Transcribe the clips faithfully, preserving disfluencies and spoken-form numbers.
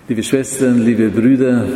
Liebe Schwestern, liebe Brüder,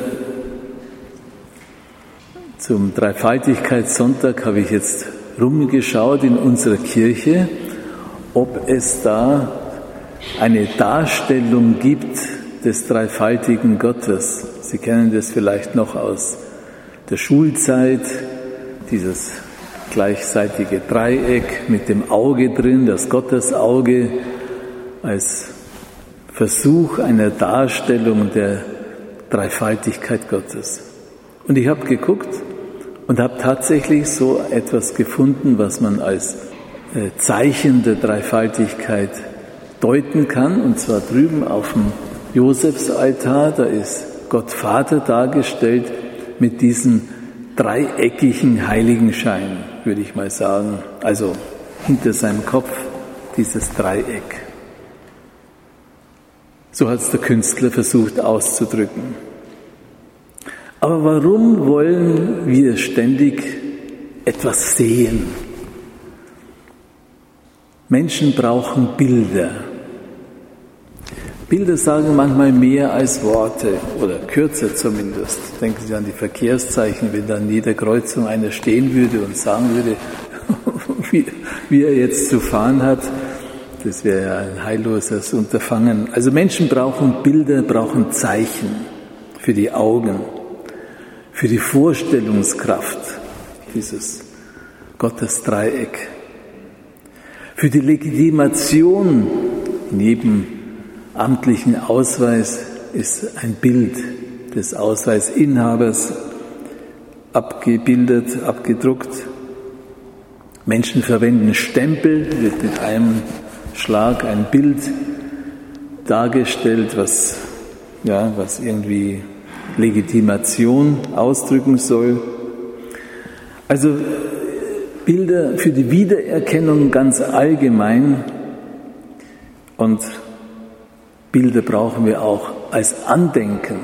zum Dreifaltigkeitssonntag habe ich jetzt rumgeschaut in unserer Kirche, ob es da eine Darstellung gibt des dreifaltigen Gottes. Sie kennen das vielleicht noch aus der Schulzeit, dieses gleichseitige Dreieck mit dem Auge drin, das Gottesauge als Versuch einer Darstellung der Dreifaltigkeit Gottes. Und ich habe geguckt und habe tatsächlich so etwas gefunden, was man als Zeichen der Dreifaltigkeit deuten kann. Und zwar drüben auf dem Josefsaltar, da ist Gott Vater dargestellt mit diesem dreieckigen Heiligenschein, würde ich mal sagen. Also hinter seinem Kopf dieses Dreieck. So hat es der Künstler versucht auszudrücken. Aber warum wollen wir ständig etwas sehen? Menschen brauchen Bilder. Bilder sagen manchmal mehr als Worte oder kürzer zumindest. Denken Sie an die Verkehrszeichen, wenn da an jeder Kreuzung einer stehen würde und sagen würde, wie, wie er jetzt zu fahren hat. Das wäre ja ein heilloses Unterfangen. Also Menschen brauchen Bilder, brauchen Zeichen für die Augen, für die Vorstellungskraft, dieses Gottesdreieck, für die Legitimation. In jedem amtlichen Ausweis ist ein Bild des Ausweisinhabers abgebildet, abgedruckt. Menschen verwenden Stempel, wird mit einem Schlag ein Bild dargestellt, was, ja, was irgendwie Legitimation ausdrücken soll. Also Bilder für die Wiedererkennung ganz allgemein, und Bilder brauchen wir auch als Andenken.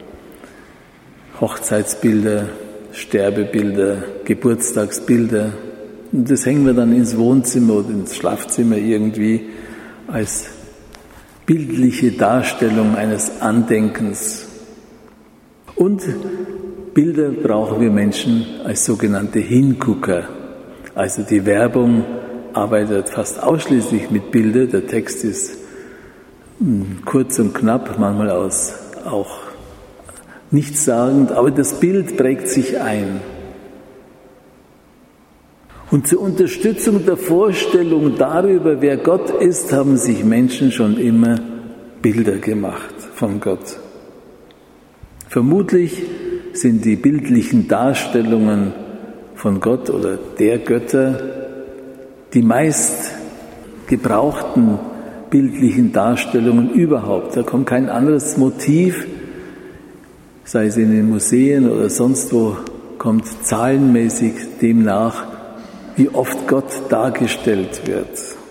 Hochzeitsbilder, Sterbebilder, Geburtstagsbilder. Und das hängen wir dann ins Wohnzimmer oder ins Schlafzimmer irgendwie als bildliche Darstellung eines Andenkens. Und Bilder brauchen wir Menschen als sogenannte Hingucker. Also die Werbung arbeitet fast ausschließlich mit Bildern. Der Text ist kurz und knapp, manchmal aus, auch nichtssagend, aber das Bild prägt sich ein. Und zur Unterstützung der Vorstellung darüber, wer Gott ist, haben sich Menschen schon immer Bilder gemacht von Gott. Vermutlich sind die bildlichen Darstellungen von Gott oder der Götter die meist gebrauchten bildlichen Darstellungen überhaupt. Da kommt kein anderes Motiv, sei es in den Museen oder sonst wo, kommt zahlenmäßig dem nach, wie oft Gott dargestellt wird.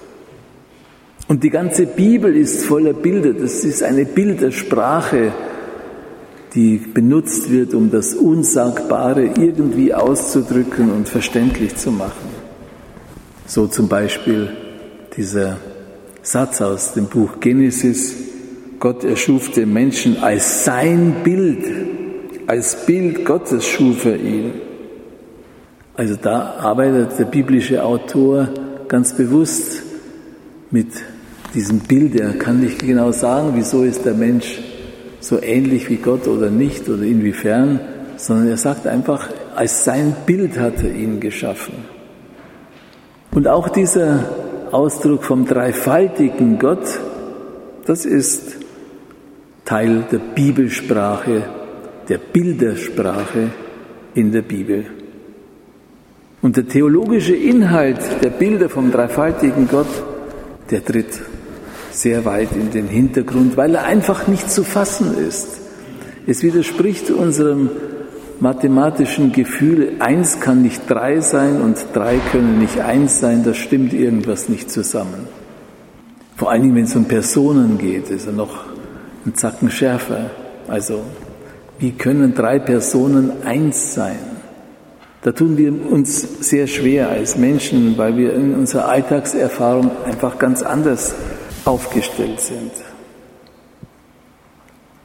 Und die ganze Bibel ist voller Bilder. Das ist eine Bildersprache, die benutzt wird, um das Unsagbare irgendwie auszudrücken und verständlich zu machen. So zum Beispiel dieser Satz aus dem Buch Genesis: Gott erschuf den Menschen als sein Bild, als Bild Gottes schuf er ihn. Also da arbeitet der biblische Autor ganz bewusst mit diesem Bild. Er kann nicht genau sagen, wieso ist der Mensch so ähnlich wie Gott oder nicht oder inwiefern, sondern er sagt einfach, als sein Bild hat er ihn geschaffen. Und auch dieser Ausdruck vom dreifaltigen Gott, das ist Teil der Bibelsprache, der Bildersprache in der Bibel. Und der theologische Inhalt der Bilder vom dreifaltigen Gott, der tritt sehr weit in den Hintergrund, weil er einfach nicht zu fassen ist. Es widerspricht unserem mathematischen Gefühl, eins kann nicht drei sein und drei können nicht eins sein, da stimmt irgendwas nicht zusammen. Vor allen Dingen, wenn es um Personen geht, ist er noch ein Zacken schärfer. Also, wie können drei Personen eins sein? Da tun wir uns sehr schwer als Menschen, weil wir in unserer Alltagserfahrung einfach ganz anders aufgestellt sind.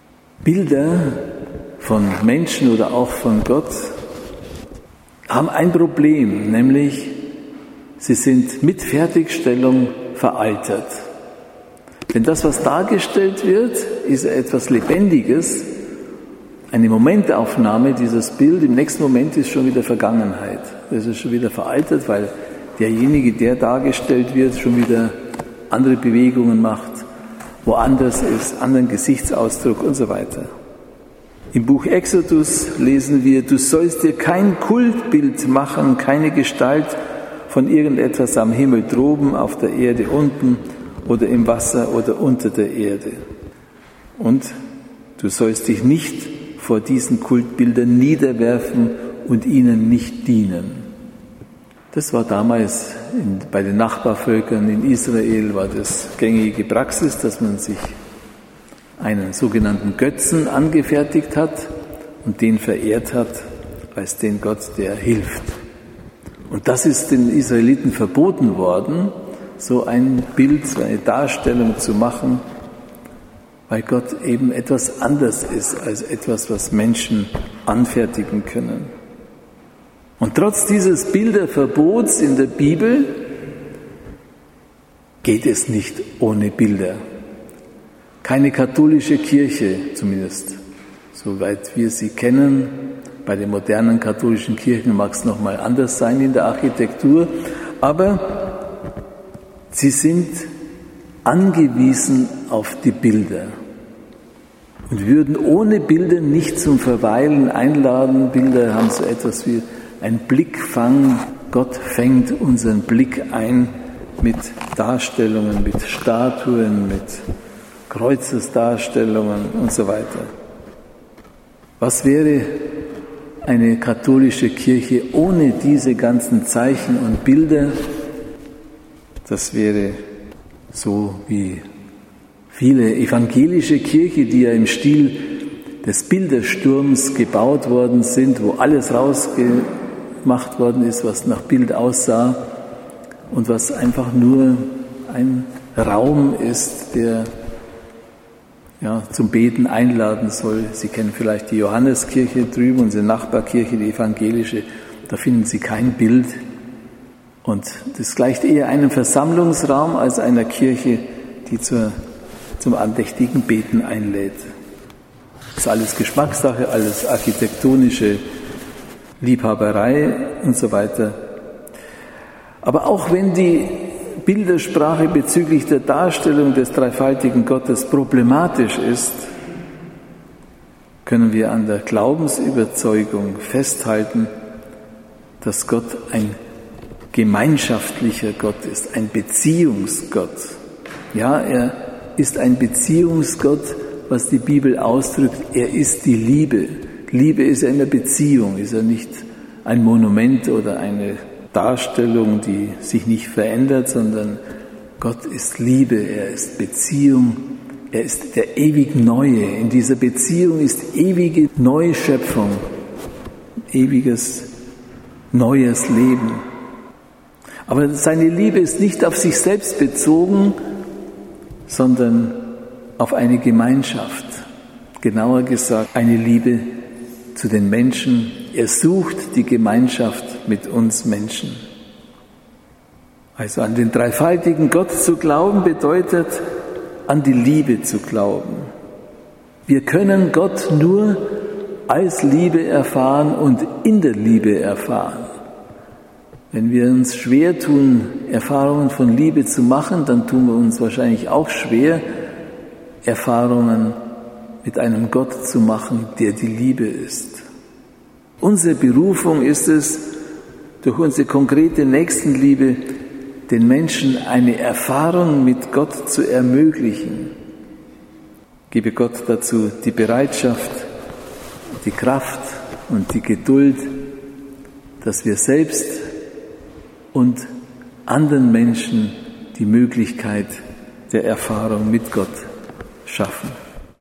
Bilder von Menschen oder auch von Gott haben ein Problem, nämlich sie sind mit Fertigstellung veraltet. Denn das, was dargestellt wird, ist etwas Lebendiges, eine Momentaufnahme dieses Bild. Im nächsten Moment ist schon wieder Vergangenheit. Das ist schon wieder veraltet, weil derjenige, der dargestellt wird, schon wieder andere Bewegungen macht, woanders ist, anderen Gesichtsausdruck und so weiter. Im Buch Exodus lesen wir, du sollst dir kein Kultbild machen, keine Gestalt von irgendetwas am Himmel droben, auf der Erde unten oder im Wasser oder unter der Erde. Und du sollst dich nicht vor diesen Kultbildern niederwerfen und ihnen nicht dienen. Das war damals in, bei den Nachbarvölkern in Israel war das gängige Praxis, dass man sich einen sogenannten Götzen angefertigt hat und den verehrt hat als den Gott, der hilft. Und das ist den Israeliten verboten worden, so ein Bild, so eine Darstellung zu machen, weil Gott eben etwas anders ist als etwas, was Menschen anfertigen können. Und trotz dieses Bilderverbots in der Bibel geht es nicht ohne Bilder. Keine katholische Kirche, zumindest soweit wir sie kennen. Bei den modernen katholischen Kirchen mag es nochmal anders sein in der Architektur, aber sie sind angewiesen auf die Bilder und würden ohne Bilder nicht zum Verweilen einladen. Bilder haben so etwas wie ein Blickfang. Gott fängt unseren Blick ein mit Darstellungen, mit Statuen, mit Kreuzesdarstellungen und so weiter. Was wäre eine katholische Kirche ohne diese ganzen Zeichen und Bilder? Das wäre so wie viele evangelische Kirchen, die ja im Stil des Bildersturms gebaut worden sind, wo alles rausgemacht worden ist, was nach Bild aussah und was einfach nur ein Raum ist, der ja, zum Beten einladen soll. Sie kennen vielleicht die Johanneskirche drüben, unsere Nachbarkirche, die evangelische, da finden Sie kein Bild. Und das gleicht eher einem Versammlungsraum als einer Kirche, die zur, zum andächtigen Beten einlädt. Das ist alles Geschmackssache, alles architektonische Liebhaberei und so weiter. Aber auch wenn die Bildersprache bezüglich der Darstellung des dreifaltigen Gottes problematisch ist, können wir an der Glaubensüberzeugung festhalten, dass Gott ein gemeinschaftlicher Gott ist, ein Beziehungsgott. Ja, er ist ein Beziehungsgott, was die Bibel ausdrückt. Er ist die Liebe. Liebe ist ja immer Beziehung, ist ja nicht ein Monument oder eine Darstellung, die sich nicht verändert, sondern Gott ist Liebe, er ist Beziehung, er ist der ewig Neue. In dieser Beziehung ist ewige Neuschöpfung, ewiges neues Leben. Aber seine Liebe ist nicht auf sich selbst bezogen, sondern auf eine Gemeinschaft. Genauer gesagt, eine Liebe zu den Menschen. Er sucht die Gemeinschaft mit uns Menschen. Also an den dreifaltigen Gott zu glauben, bedeutet an die Liebe zu glauben. Wir können Gott nur als Liebe erfahren und in der Liebe erfahren. Wenn wir uns schwer tun, Erfahrungen von Liebe zu machen, dann tun wir uns wahrscheinlich auch schwer, Erfahrungen mit einem Gott zu machen, der die Liebe ist. Unsere Berufung ist es, durch unsere konkrete Nächstenliebe den Menschen eine Erfahrung mit Gott zu ermöglichen. Gebe Gott dazu die Bereitschaft, die Kraft und die Geduld, dass wir selbst und anderen Menschen die Möglichkeit der Erfahrung mit Gott schaffen.